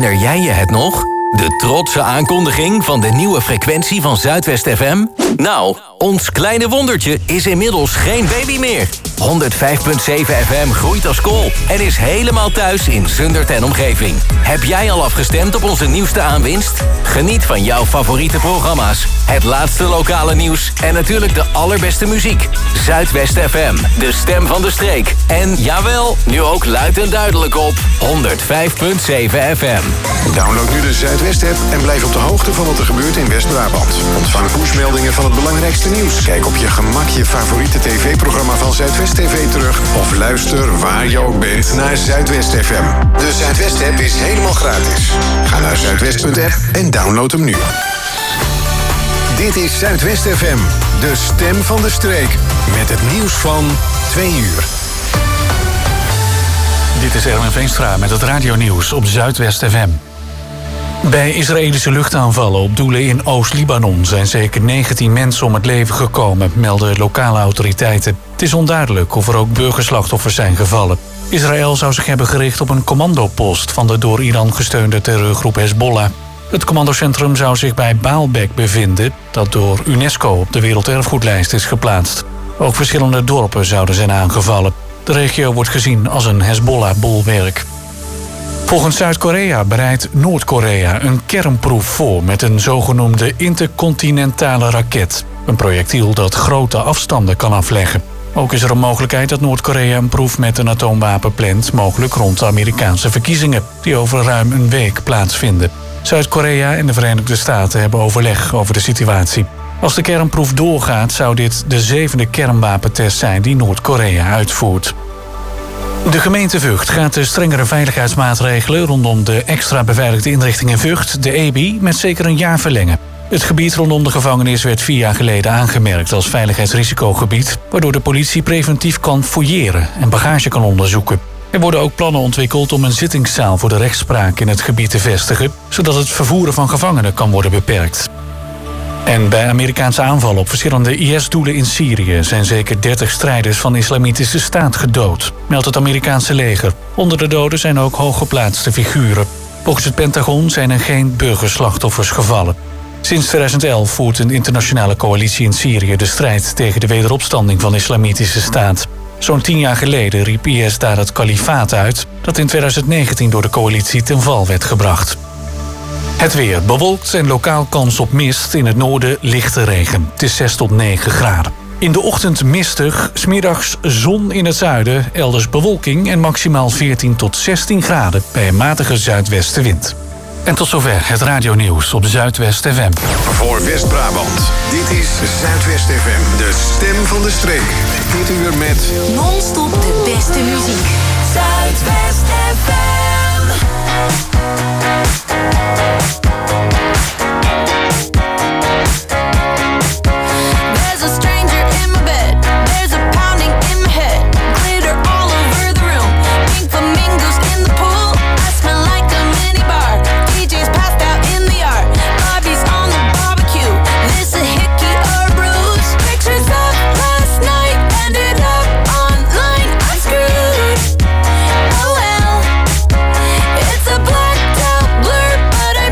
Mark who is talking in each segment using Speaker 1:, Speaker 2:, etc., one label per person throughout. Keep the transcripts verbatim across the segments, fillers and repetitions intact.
Speaker 1: Herinner jij je het nog? De trotse aankondiging van de nieuwe frequentie van Zuidwest F M? Nou, ons kleine wondertje is inmiddels geen baby meer. honderdvijf komma zeven F M groeit als kool en is helemaal thuis in Zundert en omgeving. Heb jij al afgestemd op onze nieuwste aanwinst? Geniet van jouw favoriete programma's, het laatste lokale nieuws en natuurlijk de allerbeste muziek. Zuidwest F M, de stem van de streek. En jawel, nu ook luid en duidelijk op honderdvijf komma zeven F M.
Speaker 2: Download nu de Zuidwest-app en blijf op de hoogte van wat er gebeurt in West-Brabant. Ontvang pushmeldingen van het belangrijkste nieuws. Kijk op je gemak je favoriete tv-programma van Zuidwest T V terug. Of luister waar je ook bent naar Zuidwest F M. De Zuidwest-app is helemaal gratis. Ga naar zuidwest punt app en download hem nu. Dit is Zuidwest F M, de stem van de streek. Met het nieuws van twee uur.
Speaker 3: Dit is Erwin Veenstra met het radionieuws op Zuidwest F M. Bij Israëlische luchtaanvallen op doelen in Oost-Libanon zijn zeker negentien mensen om het leven gekomen, melden lokale autoriteiten. Het is onduidelijk of er ook burgerslachtoffers zijn gevallen. Israël zou zich hebben gericht op een commandopost van de door Iran gesteunde terreurgroep Hezbollah. Het commandocentrum zou zich bij Baalbek bevinden, dat door UNESCO op de werelderfgoedlijst is geplaatst. Ook verschillende dorpen zouden zijn aangevallen. De regio wordt gezien als een Hezbollah-bolwerk. Volgens Zuid-Korea bereidt Noord-Korea een kernproef voor met een zogenoemde intercontinentale raket. Een projectiel dat grote afstanden kan afleggen. Ook is er een mogelijkheid dat Noord-Korea een proef met een atoomwapen plant, mogelijk rond de Amerikaanse verkiezingen, die over ruim een week plaatsvinden. Zuid-Korea en de Verenigde Staten hebben overleg over de situatie. Als de kernproef doorgaat, zou dit de zevende kernwapentest zijn die Noord-Korea uitvoert. De gemeente Vught gaat de strengere veiligheidsmaatregelen rondom de extra beveiligde inrichting in Vught, de E B I, met zeker een jaar verlengen. Het gebied rondom de gevangenis werd vier jaar geleden aangemerkt als veiligheidsrisicogebied, waardoor de politie preventief kan fouilleren en bagage kan onderzoeken. Er worden ook plannen ontwikkeld om een zittingszaal voor de rechtspraak in het gebied te vestigen, zodat het vervoeren van gevangenen kan worden beperkt. En bij Amerikaanse aanvallen op verschillende I S-doelen in Syrië zijn zeker dertig strijders van de Islamitische Staat gedood, meldt het Amerikaanse leger. Onder de doden zijn ook hooggeplaatste figuren. Volgens het Pentagon zijn er geen burgerslachtoffers gevallen. Sinds tweeduizend elf voert een internationale coalitie in Syrië de strijd tegen de wederopstanding van de Islamitische Staat. Zo'n tien jaar geleden riep I S daar het kalifaat uit, dat in tweeduizend negentien door de coalitie ten val werd gebracht. Het weer bewolkt en lokaal kans op mist, in het noorden lichte regen. Het is zes tot negen graden. In de ochtend mistig, 's middags zon in het zuiden, elders bewolking en maximaal veertien tot zestien graden bij een matige zuidwestenwind. En tot zover het radionieuws op Zuidwest F M.
Speaker 2: Voor West-Brabant, dit is Zuidwest F M, de stem van de streek. Dit uur met
Speaker 4: non-stop de beste muziek. Zuidwest F M.
Speaker 5: Oh well, it's a blacked out blur, but I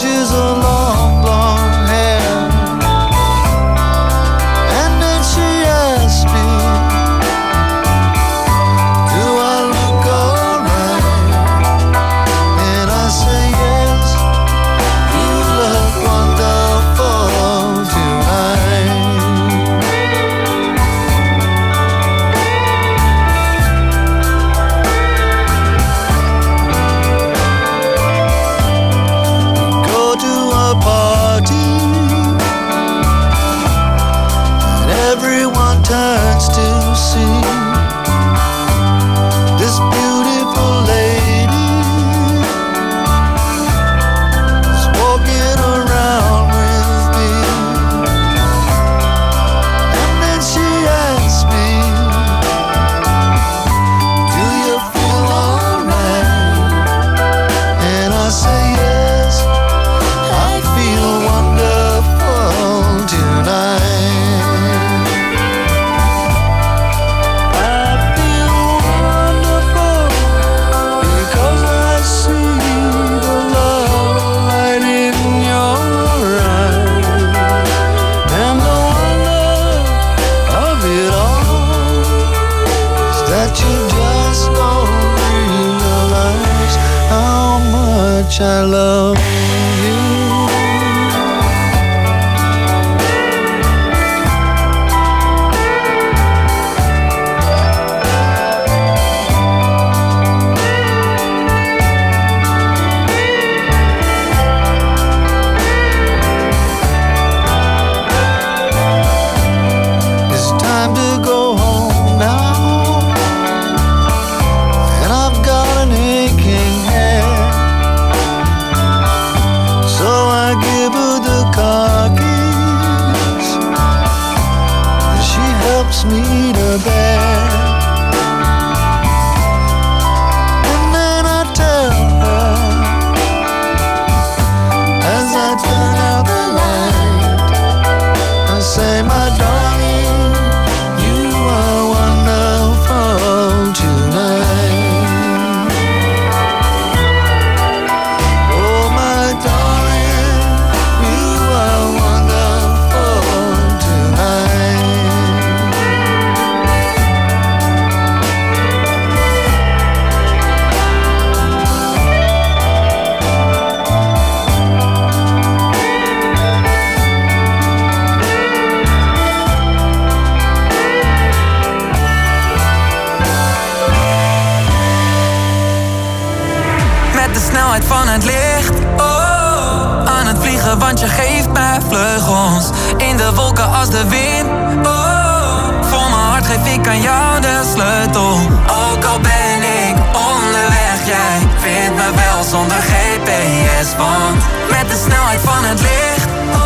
Speaker 5: she's a long, long hair. And then she asked me, do I look alright? And I say yes, you look wonderful tonight. Go to a party and everyone turns to see this beautiful lady is walking around with me. And then she asks me, do you feel alright? And I say yes, I feel wonderful tonight. I feel wonderful because I see the love light in your eyes. And the wonder of it all is that you just don't realize how much I love you. It's time to go home now, and I've got an aching head. So I give her the car keys, and she helps me to bed. And then I tell her, as I turn out the light, I say, my darling, you are wonderful tonight. Oh, my darling, you are wonderful tonight.
Speaker 6: Met de snelheid van het licht, oh, aan het vliegen want je geeft mij vleugels. In de wolken als de wind, oh, voor mijn hart geef ik aan jou de sleutel. Ook al ben ik onderweg, jij vindt me wel zonder G P S. Want met de snelheid van het licht,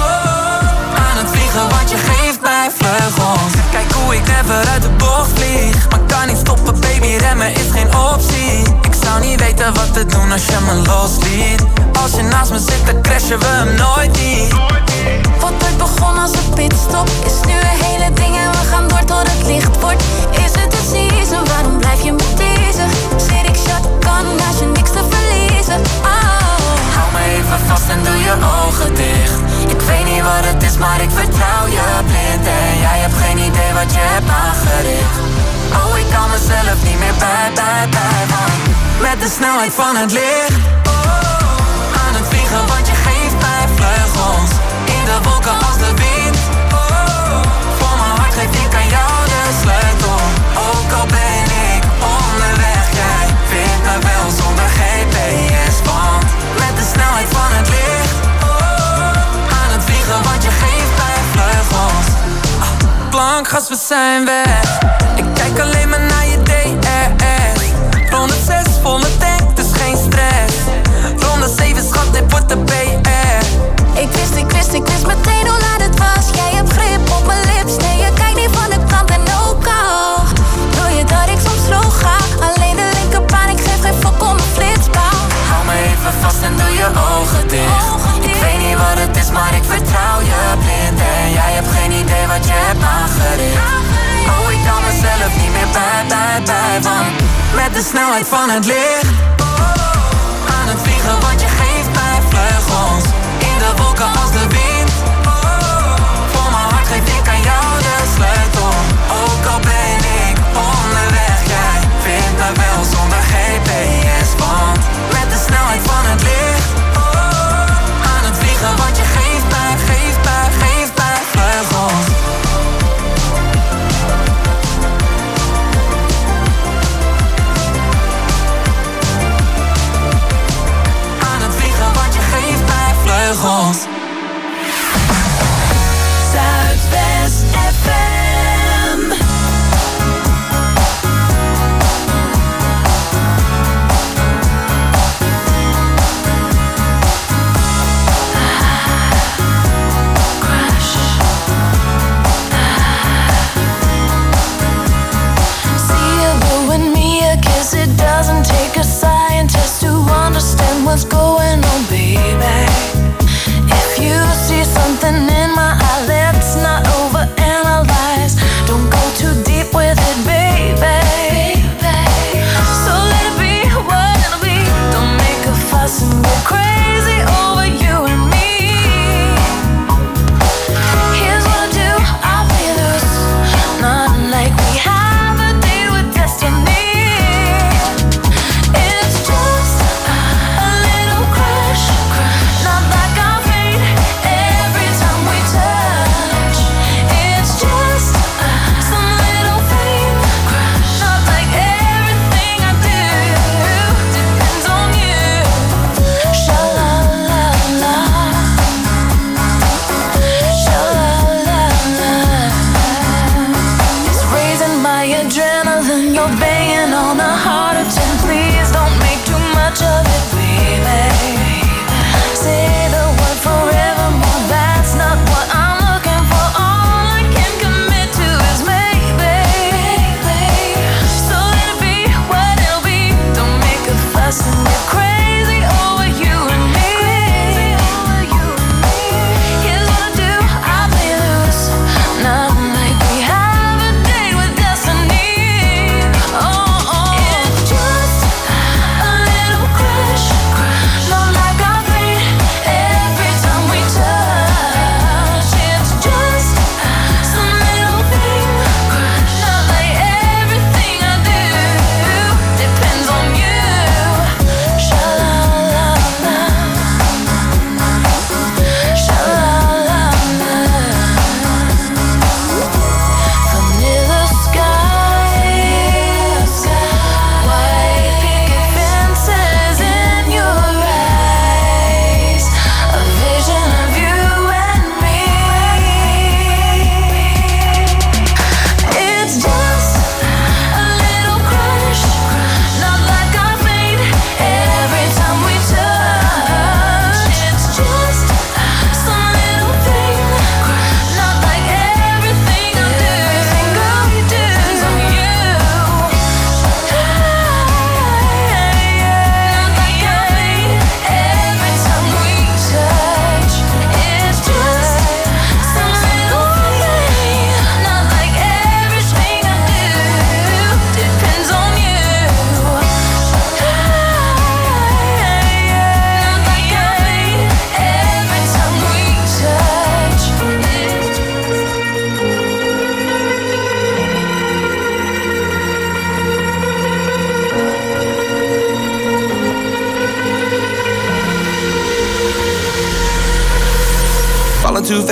Speaker 6: oh, aan het vliegen want je geeft mij vleugels. Kijk hoe ik never uit de bocht vlieg, maar kan niet stoppen baby, remmen is geen optie. Ik zou niet weten wat te doen als je me losliet. Als je naast me zit dan crashen we hem nooit niet.
Speaker 4: Wat ooit begon als een pitstop is nu een hele ding en we gaan door tot het licht wordt. Is het de season, waarom blijf je me teasen? Zit ik shotgun als je niks te verliezen. Oh.
Speaker 6: Hou me even vast en doe je ogen dicht.
Speaker 4: Ik weet niet wat het is, maar ik vertrouw je blind. En jij hebt geen idee wat je hebt aangericht.
Speaker 6: Oh, ik kan mezelf niet meer bij, bij, bij, want met de snelheid van het licht, oh, aan het vliegen want je geeft mij vleugels. In de wolken als de wind, oh, voor mijn hart geef ik aan jou de sleutel. Ook al ben ik onderweg, jij vindt me wel zonder G P S. Want met de snelheid van het licht, oh, aan het vliegen want je geeft mij vleugels. Ah, plankgas, we zijn weg. Ik kijk alleen maar naar je D R S. honderdzes, volle tank, dus geen stress. Ronde zeven, schat, dit wordt de B R.
Speaker 4: Ik wist, ik wist, ik wist meteen hoe laat het was. Jij hebt grip op mijn lips, nee je kijkt niet van de kant en ook al wil je dat ik soms droog ga. Alleen de linkerbaan, ik geef geen fuck om mijn flitspaal.
Speaker 6: Hou me even vast en doe je ogen dicht. Ik weet niet wat het is, maar ik vertrouw je blind. En jij hebt geen idee wat je hebt aangericht. Oh, ik kan mezelf niet meer bij, bij, bij, want met de snelheid van het licht, oh, aan het vliegen want je geeft mij vleugels.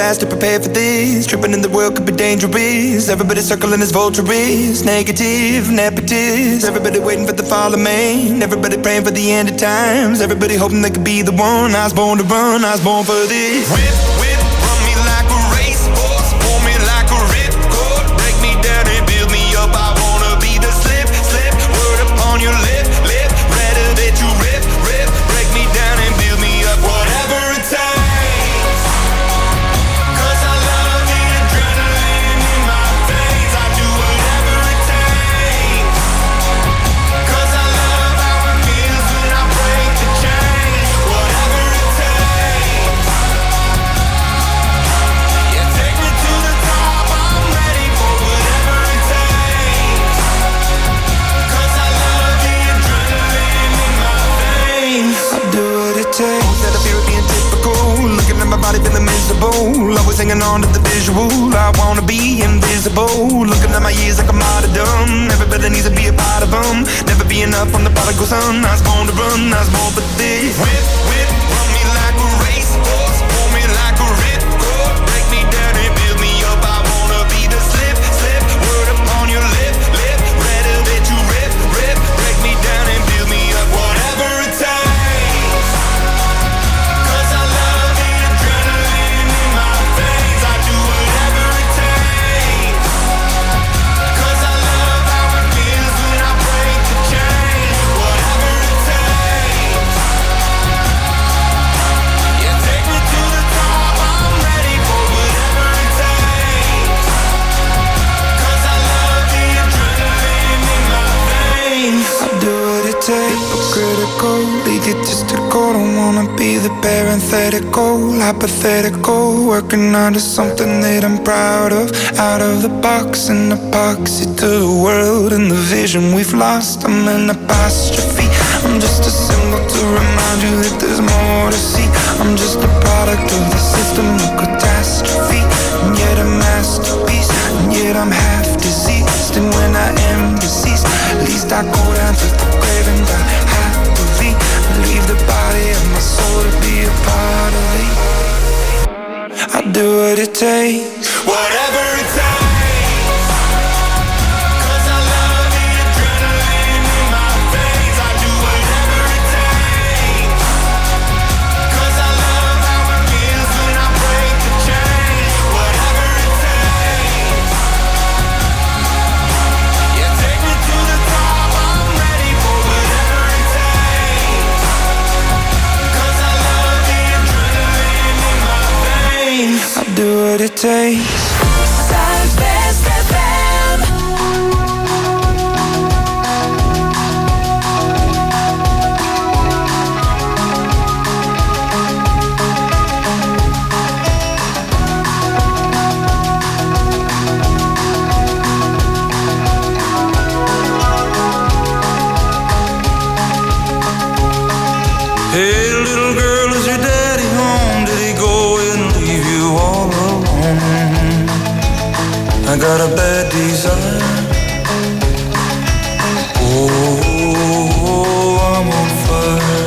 Speaker 7: fast to prepare for this. Tripping in the world could be dangerous. Everybody circling as vultures. Negative, nepotist. Everybody waiting for the fall of man. Everybody praying for the end of times. Everybody hoping they could be the one. I was born to run, I was born for this. Whip, whip, run me like a racehorse. Pull me like a ripcord. Break me down and build me up. I wanna be the slip, slip. Word upon your lip, lip. Rather that you rip, rip. Break me down and build me up. Whatever it takes. My body feeling miserable, always hanging on to the visual. I wanna be invisible, looking at my years like I'm martyrdom. Everybody needs to be a part of them. Never be enough on the prodigal son. I was born to run, I was born for this. Whip, whip, run me like a racehorse. Pull me like a ripcord. Break me down and build me up. I wanna be the slip, slip. Word upon your lip, lip. Rather that you rip, rip. Break me down and build me up. Whatever it takes. Hypocritical, egotistical. Don't wanna be the parenthetical, hypothetical. Working out of something that I'm proud of. Out of the box, an epoxy to the world and the vision we've lost. I'm an apostrophe. I'm just a symbol to remind you that there's more to see. I'm just a product of the system of catastrophe, and yet a masterpiece. And yet I'm half diseased, and when I am deceased, at least I go down to the grave and die happily. Leave the body of my soul to be a part of me. I do what it takes, whatever it takes. Do what it takes.
Speaker 6: Zuidwest F M.
Speaker 8: Hey little girl, is your daddy home? Did he go and leave you all alone? I got a bad desire. Oh, I'm on fire.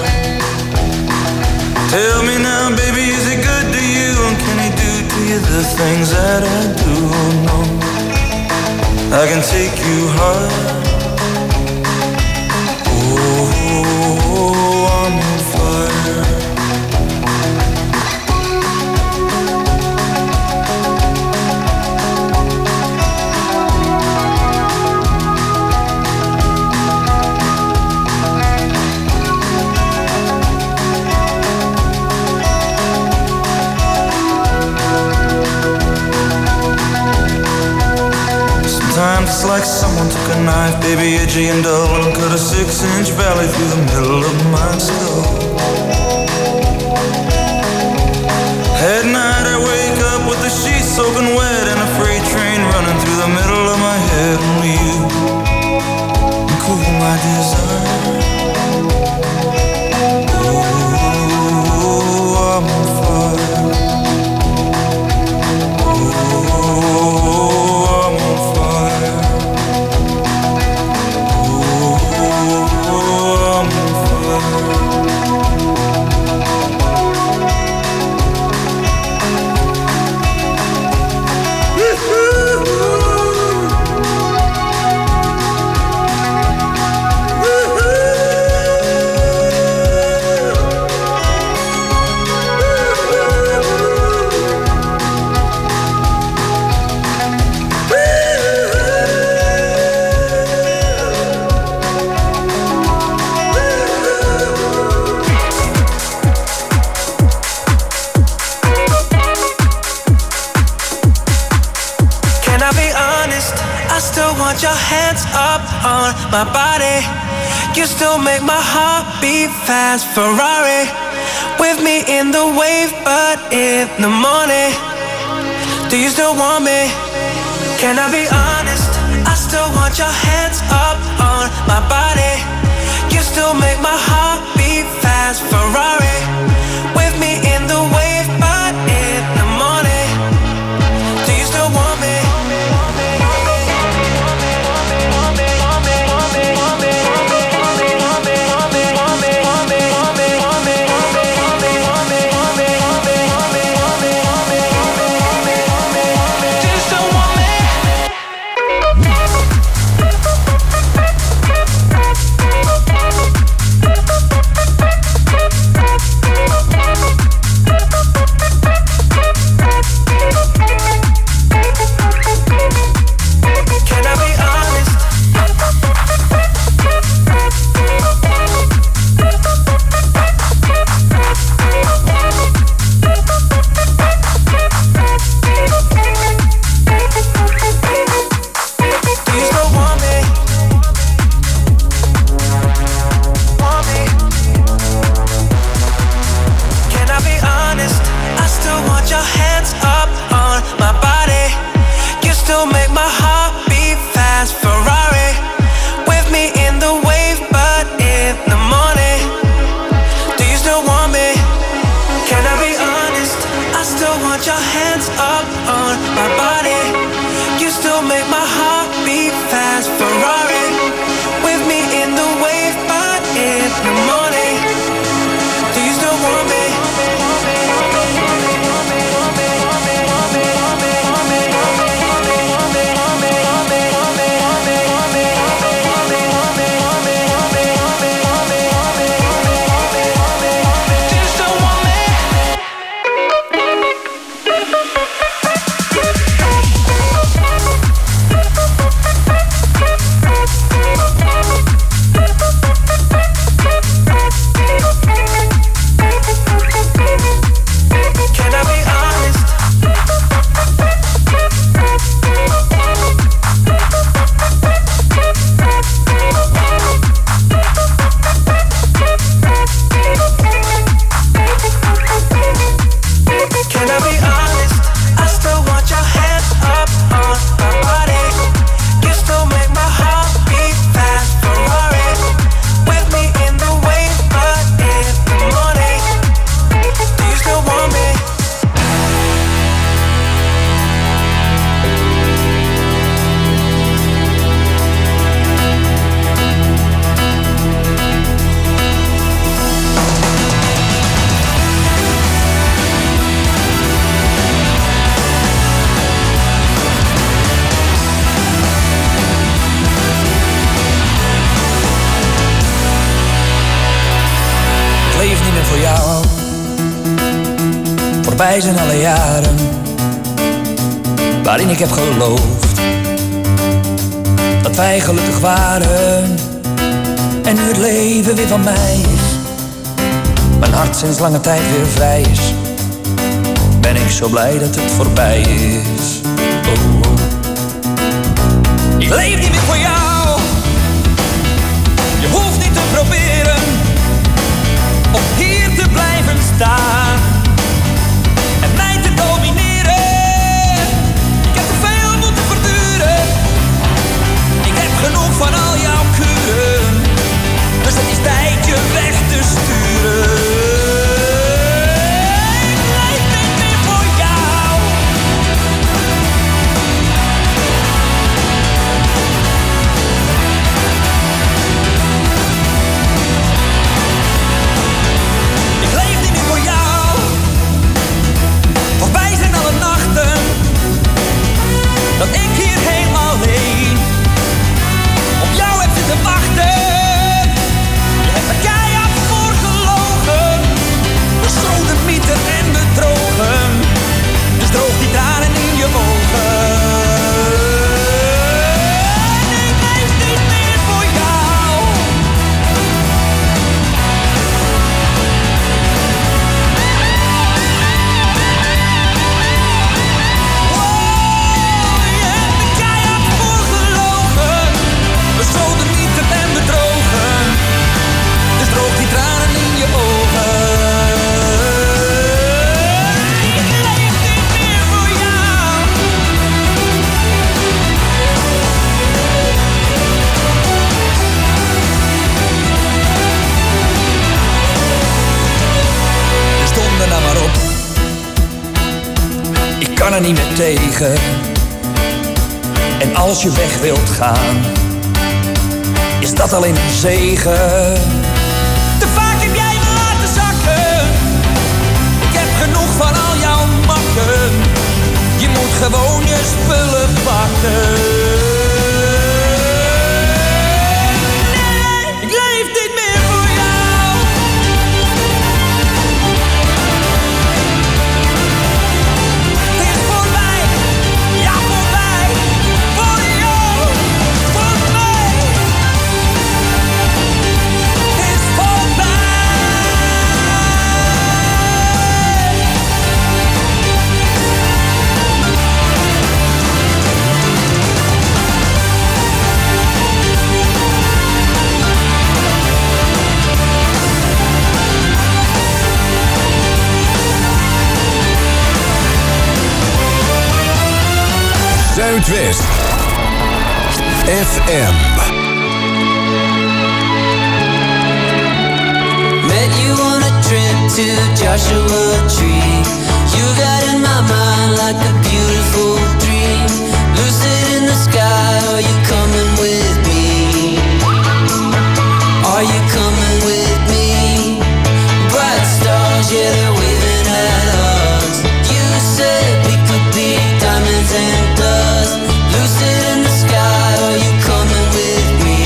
Speaker 8: Tell me now, baby, is he good to you? And can he do to you the things that I do? No, I can take you high. Oh, I'm on fire. Sometimes it's like someone took a knife, baby, edgy and dull, and cut a six-inch valley through the middle of my skull. At night I wake up with the sheets soaking wet and a freight train running through the middle of my head. Only you can cool my desire. Oh, I'm on fire.
Speaker 9: I still want your hands up on my body. You still make my heart beat fast. Ferrari with me in the wave, but in the morning. Do you still want me? Can I be honest? I still want your hands up on my body. You still make my heart beat fast. Ferrari with me in the wave, but in the morning. Do you still want me?
Speaker 10: Voorbij zijn alle jaren waarin ik heb geloofd dat wij gelukkig waren en nu het leven weer van mij is. Mijn hart sinds lange tijd weer vrij is. Ben ik zo blij dat het voorbij is. Oh, oh. Ik leef niet meer voor jou. Je hoeft niet te proberen om hier te blijven staan en mij te domineren. Ik heb te veel moeten verduren. Ik heb genoeg van al jouw kuren. Dus het is tijd je weg te sturen. Ik leef niet meer voor jou. er niet meer tegen. En als je weg wilt gaan, is dat alleen een zegen. Te vaak heb jij me laten zakken. Ik heb genoeg van al jouw makken. Je moet gewoon je spullen pakken. Nee, ik leef niet meer voor jou. Het is voorbij, ja voorbij. Voor jou, voor mij. Het is voorbij.
Speaker 2: Zuidwest F M.
Speaker 11: Met you on a trip to Joshua Tree. You got in my mind like a beautiful dream. Lucid in the sky, are you coming with me? Are you coming with me? Bright stars, yeah, they're waving at us. You said we could be diamonds and dust. Lucid in the sky, are you coming with me?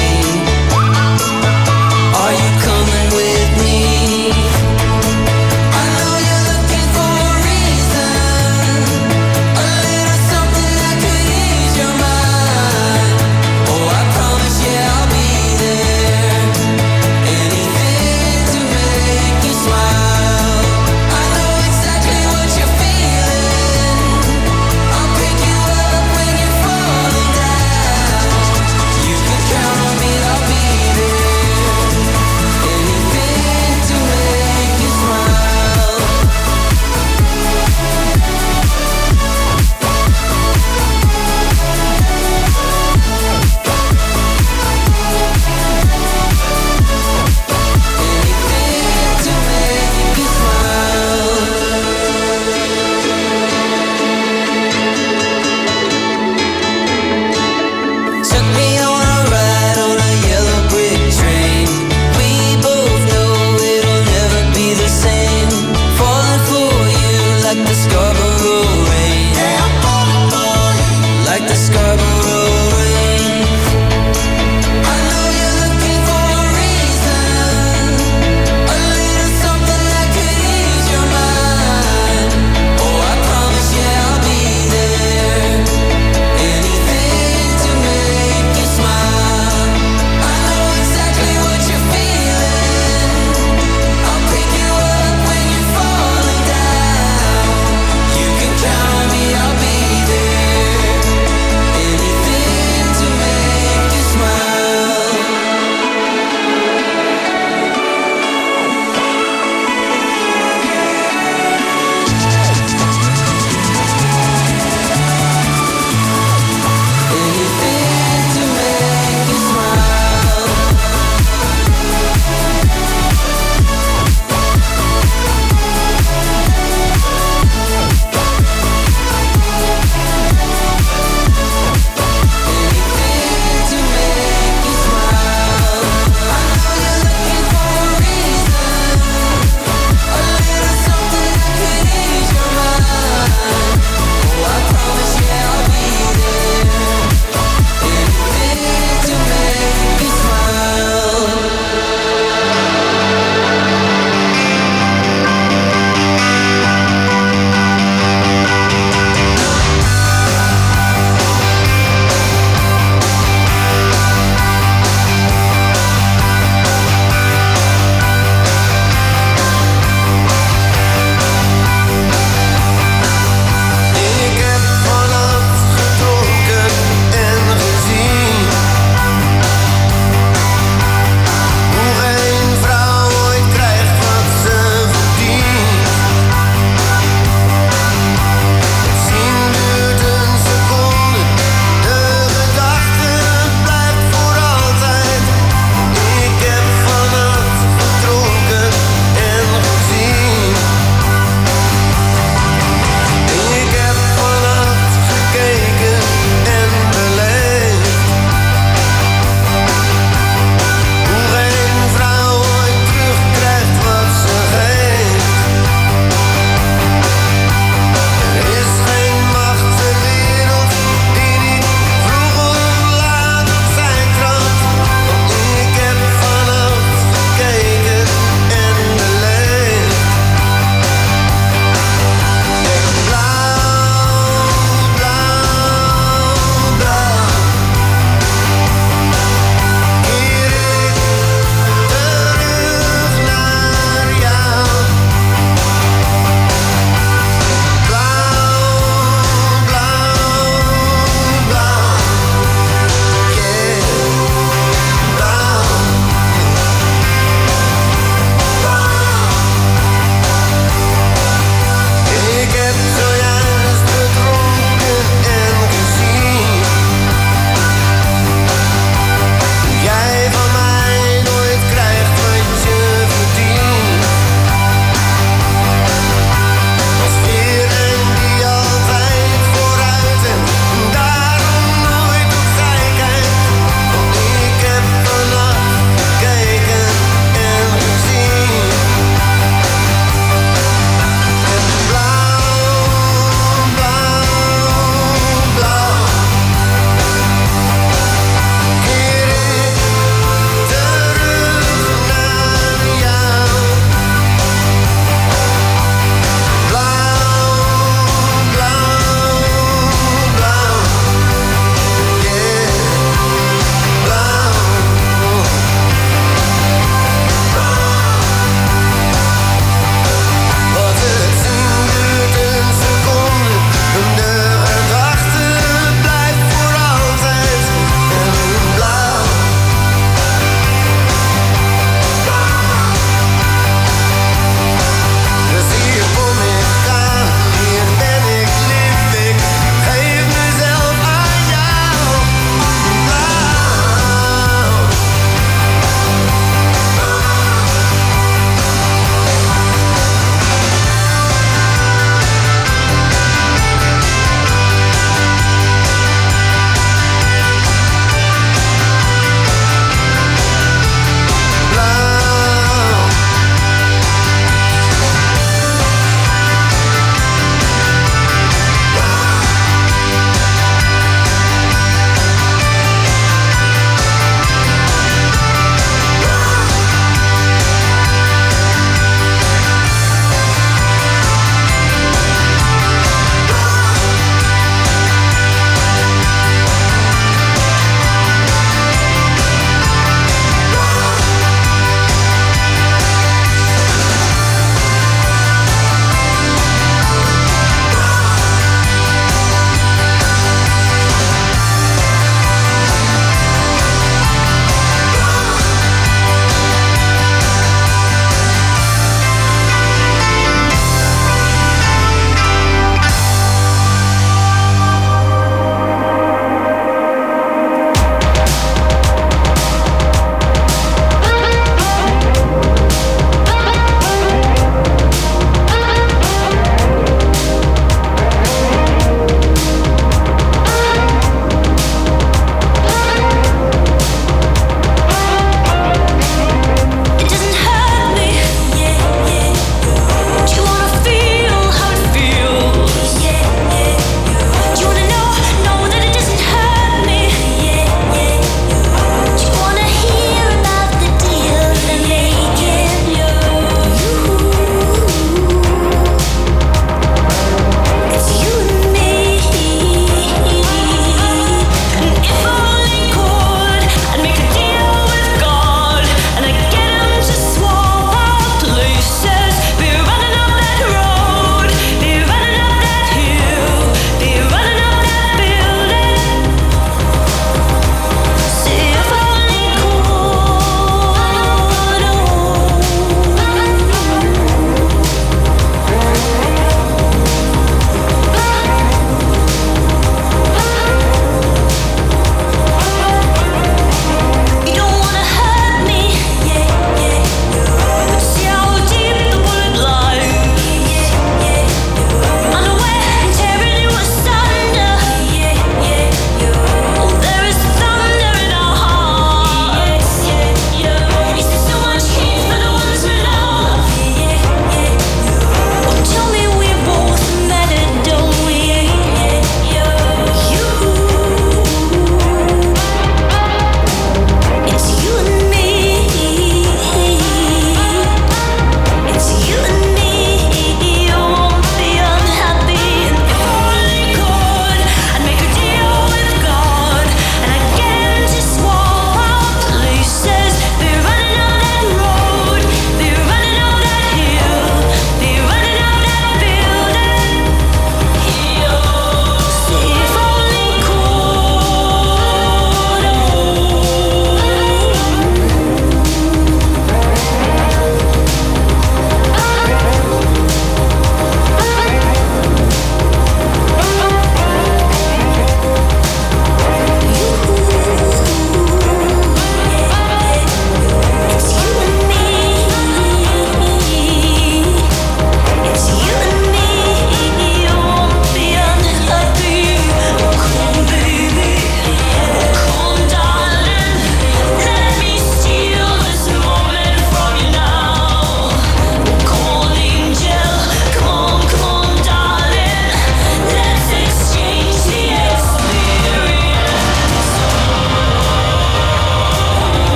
Speaker 11: Are you coming with me? I know you're looking for a reason, a little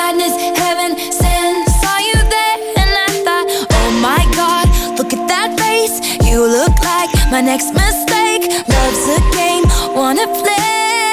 Speaker 4: madness, heaven sent. Saw you there and I thought, oh my God, look at that face. You look like my next mistake. Love's a game, wanna play.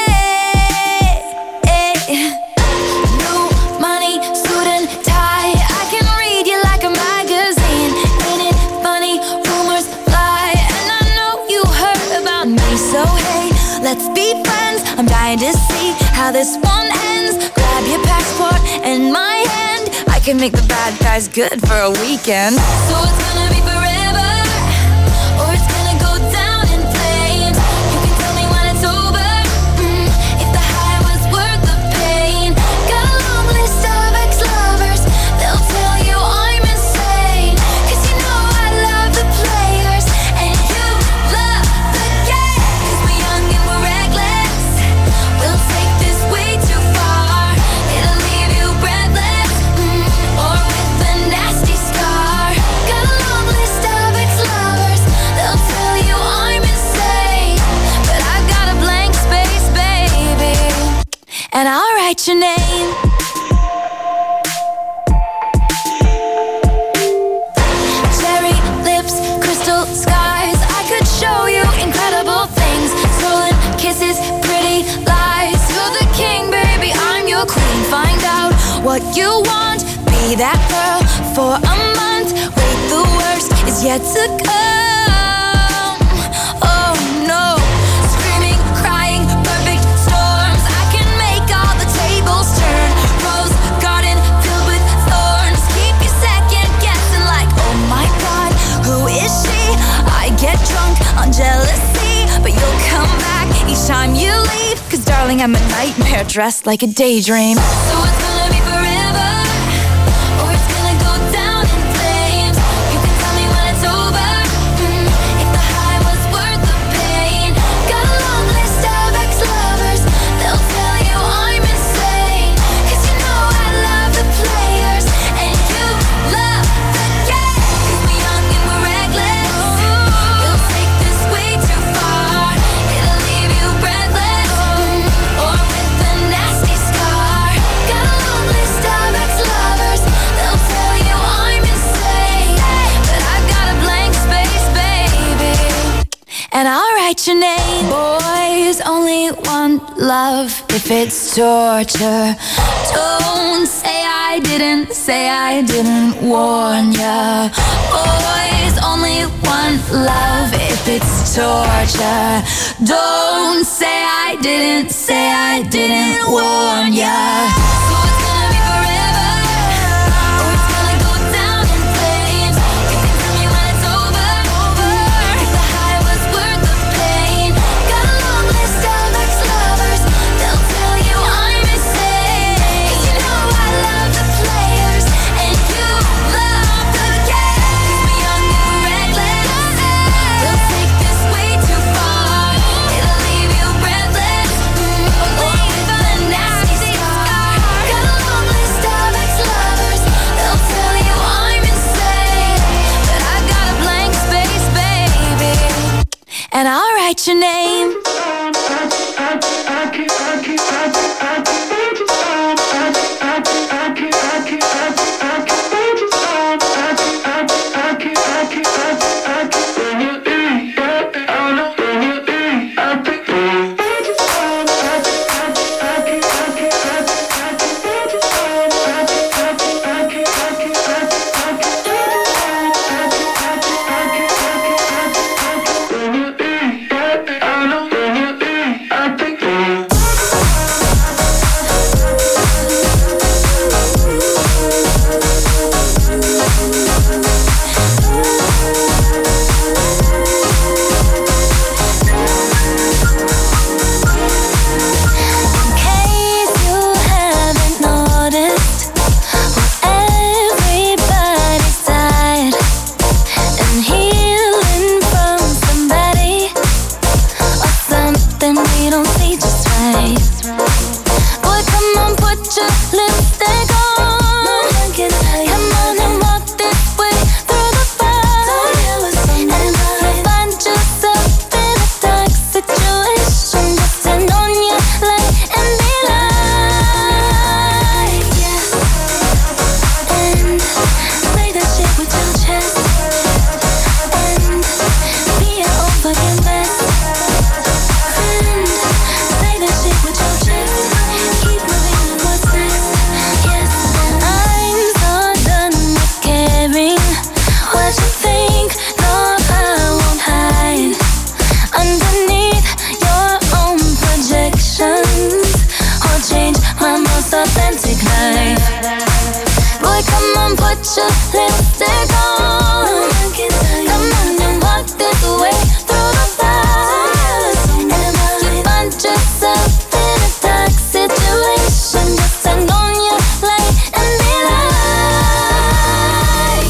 Speaker 4: New money, suit and tie. I can read you like a magazine. Ain't it funny, rumors fly. And I know you heard about me, so hey, let's be friends. I'm dying to see how this one ends. Grab your passport and my hand. I can make the bad guys good for a weekend. So it's gonna be forever, or it's gonna go down in flames. You can tell me when it's over, mm, if the high was worth the pain. Got a long list of ex-lovers, they'll tell you I'm insane. Cause you know I love the players, and you love the game. Cause we're young and we're reckless, we'll take this way too far. It'll leave you breathless, mm, or with a nasty scar. Got a long list of ex-lovers, they'll tell you I'm insane. But I've got a blank space, baby, and I'll write your name. Cherry lips, crystal skies. I could show you incredible things. Stolen kisses, pretty lies. You're the king, baby, I'm your queen. Find out what you want, be that girl for a month. Wait, the worst is yet to come. Oh no, screaming, crying, perfect storms. I can make all the tables turn. Rose garden filled with thorns. Keep you second guessing like, oh my God, who is she? I get drunk on jealousy, but you'll come back each time you leave. Cause darling, I'm a nightmare dressed like a daydream. So it's gonna be forever, or it's gonna go down in flames. You can tell me when it's over, mm, if the high was worth the pain. Got a long list of ex-lovers, they'll tell you I'm insane. Cause you know I love the players, and you love the game. Cause we're young and we're reckless, we'll take this way too far. It'll leave you breathless, mm, or with a nasty scar. Got a long list of ex-lovers, they'll tell you I'm insane. But I've got a blank space, baby, and I'll write your name. Boys only want love if it's torture. Don't say I didn't, say I didn't warn ya. Boys only want love if it's torture. Don't say I didn't, say I didn't warn ya. So it's gonna be forever, or it's gonna go down in flames. You can tell me when it's over, if the high was worth the pain. Got a long list of ex-lovers, they'll tell you I'm insane. Cause you know I love the players, and you love the game. Cause we're young and we're reckless, we'll take this way too far. It'll leave you breathless, mm, or with a nasty scar. Got a long list of ex-lovers, they'll tell you I'm insane. But I've got a blank space, baby, and I'll write your name. on, put your lipstick on. Come on and walk this way through the fire. You find yourself in a dark situation. Just turn on your light and be light.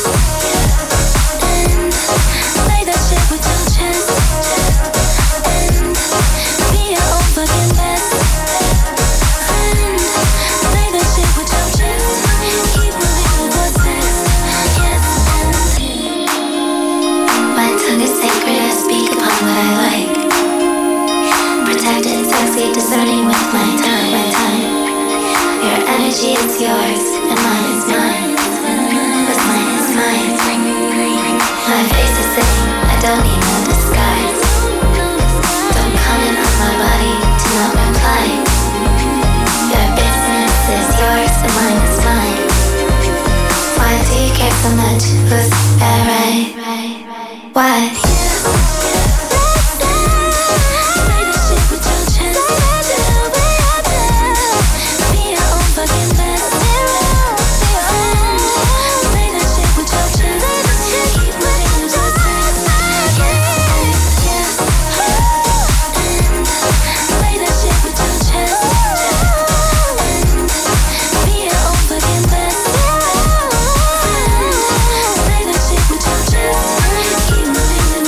Speaker 4: And play that shit with your chest. And be your own fucking best friend. Play that shit with your chest. Keep moving with what's next. Yes, and my tongue is sacred, I speak upon what I like. Protected, sexy, discerning with my time, my time. Your energy is yours, and mine is mine. What's mine is mine. My face is saying, I don't need no disguise. Don't comment on my body, do not reply. Your business is yours, and mine is mine. Why do you care so much? Who's that right? Why? Keep moving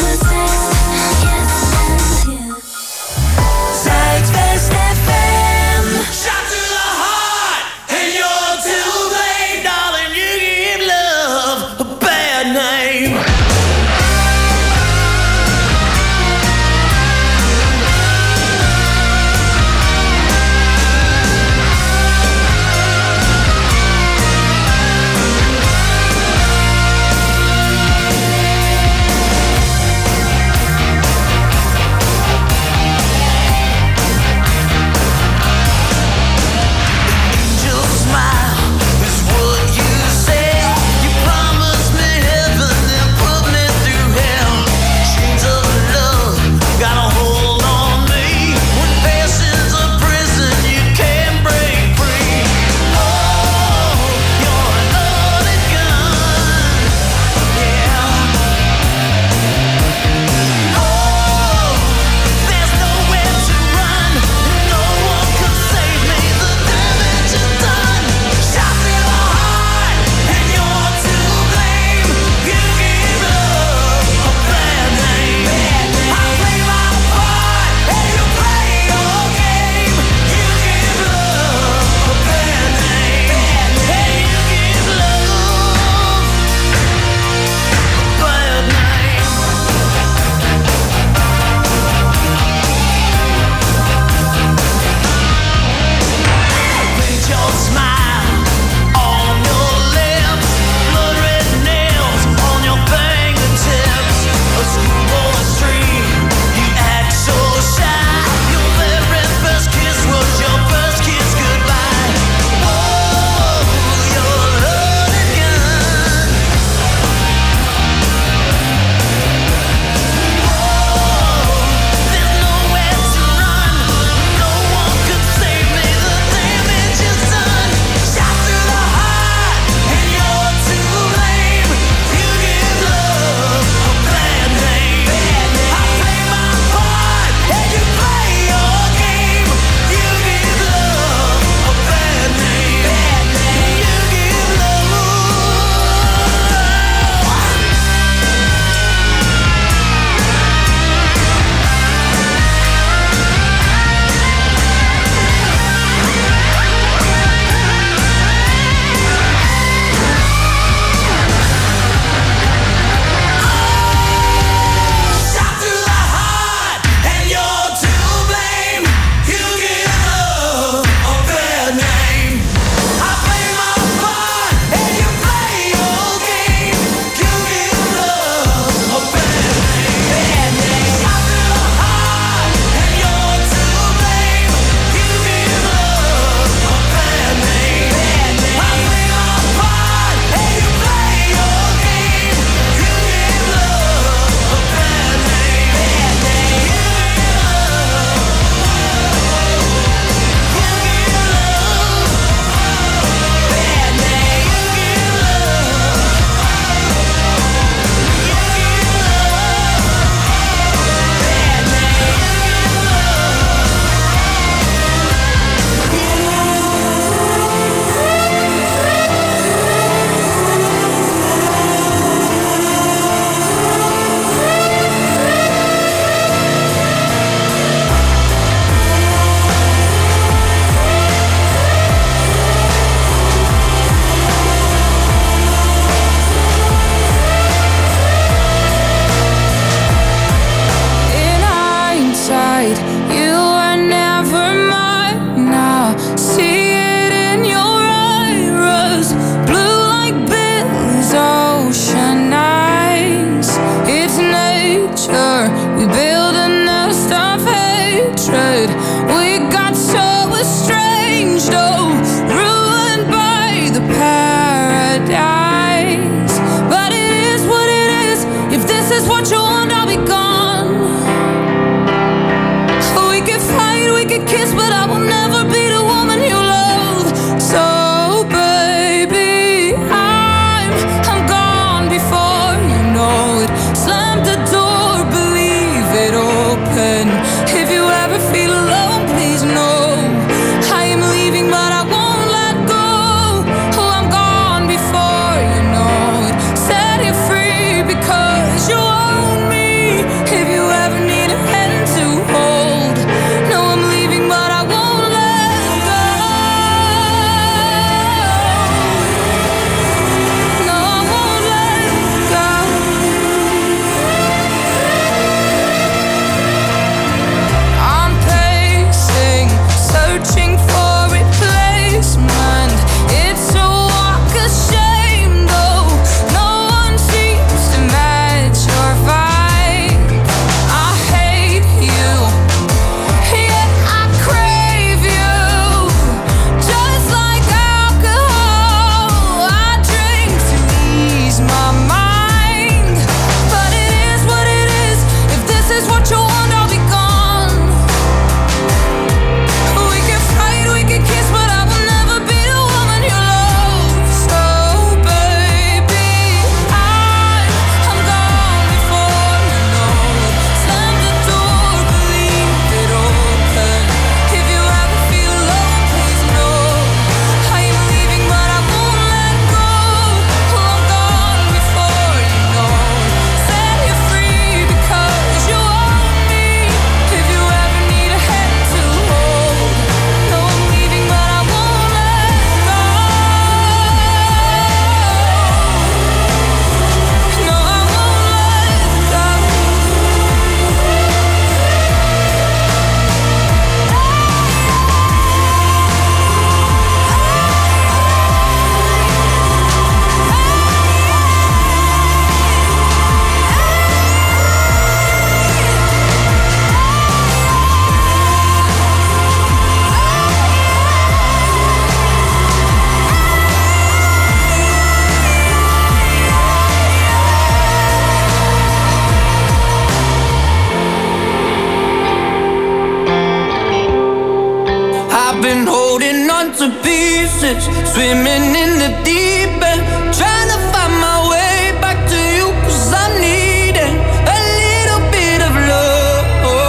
Speaker 11: pieces, swimming in the deep end, trying to find my way back to you, cause I'm needing a little bit of love,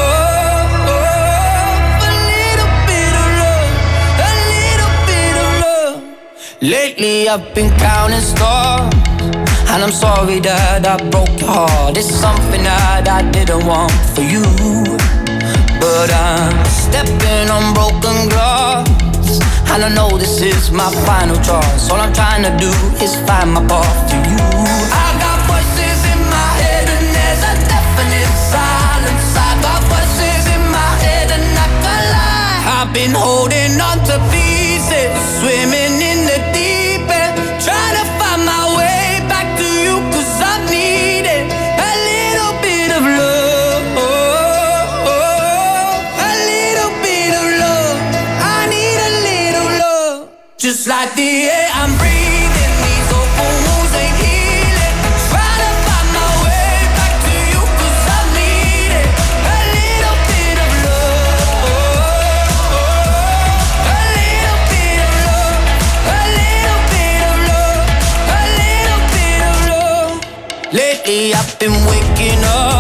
Speaker 11: a little bit of love, a little bit of love. Lately I've been counting stars, and I'm sorry that I broke your heart. It's something that I didn't want for you, but I'm stepping on broken glass, and I know this is my final choice. All I'm trying to do is find my path to you. I got voices in my head and there's a definite silence. I got voices in my head and I can't lie. I've been holding on to pieces, swimming in the deep end, trying to find my way back to you, cause I'm needing a little bit of love, a little bit of love. I need a little love, just like the air I'm breathing. These open wounds ain't healing, trying to find my way back to you, cause I'm needing a little bit of love, a little bit of love, a little bit of love, a little bit of love. Lately I've been waking up